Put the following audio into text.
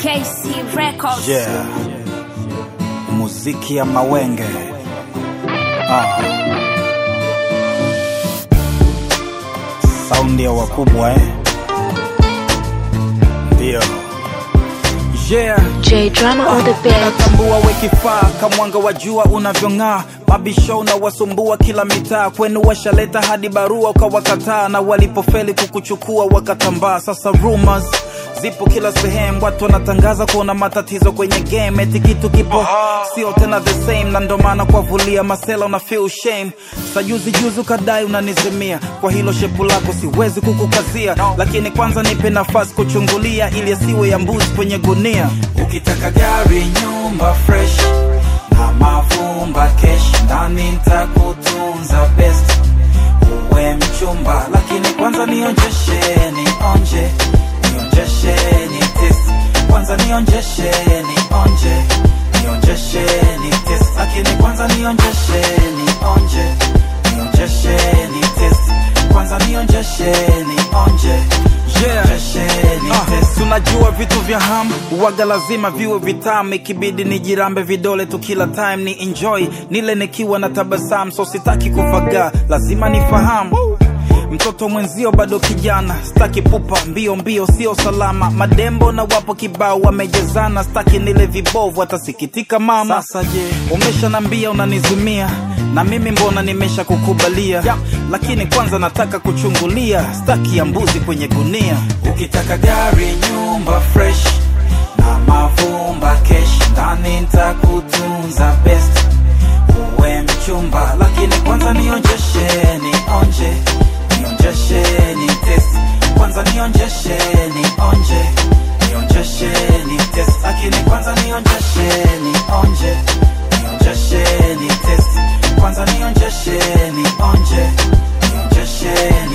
KC Records. Yeah. Muziki ya mawenge. Sound ya wakubwa Ndio. Yeah. J Drama on the beat. Natambua wekifaa kamwanga wajua unavyong'aa. Mabisho na wasumbua kila mitaa. Kwenu washaleta hadi barua ukawakataa. Na walipofeli kukuchukua wakatambaa. Sasa rumors zipo kila sehemu, watu wanatangaza kuona matatizo kwenye game. Eti kitu kipo sio tena the same, na ndo maana kwa vulia masela una feel shame. Sayuzi juzu kadai unanizimia, kwa hilo shepu lako siwezi kukukazia. Lakini kwanza nipe nafasi kuchungulia, ili asiwe ya mbuzi kwenye gunia. Ukitaka gari, nyumba fresh na mavumba cash, ndani nitakutunza best uwe mchumba. Lakini kwanza nionjeshe, nionje ni test. Kwanza nionjeshe, ni test. Lakini kwanza nionjeshe, ni test. Kwanza nionjeshe, yeah. Tunajua vitu vya hamu uwaga lazima viwe vitamu. Ikibidi nijirambe vidole tu kila time ni enjoy. Nile nikiwa na tabasamu, so sitaki kufaga, lazima nifahamu mtoto mwenzio bado kijana. Staki pupa mbio mbio sio salama. Madembo na wapo kibao wamejezana. Staki nile vibovu atasikitika mama. Sasa je, umeshanambia unanizumia, na mimi mbona nimesha kukubalia. Lakini kwanza nataka kuchungulia, staki ya mbuzi kwenye gunia. Ukitaka gari, nyumba fresh na mavumba cash, ndani nitakutunza best uwe mchumba. Lakini kwanza nionjeshe, ni test. Kwanza nionjeshe, ni test. Lakini kwanza nionjeshe, ni test. Kwanza nionjeshe, ni test.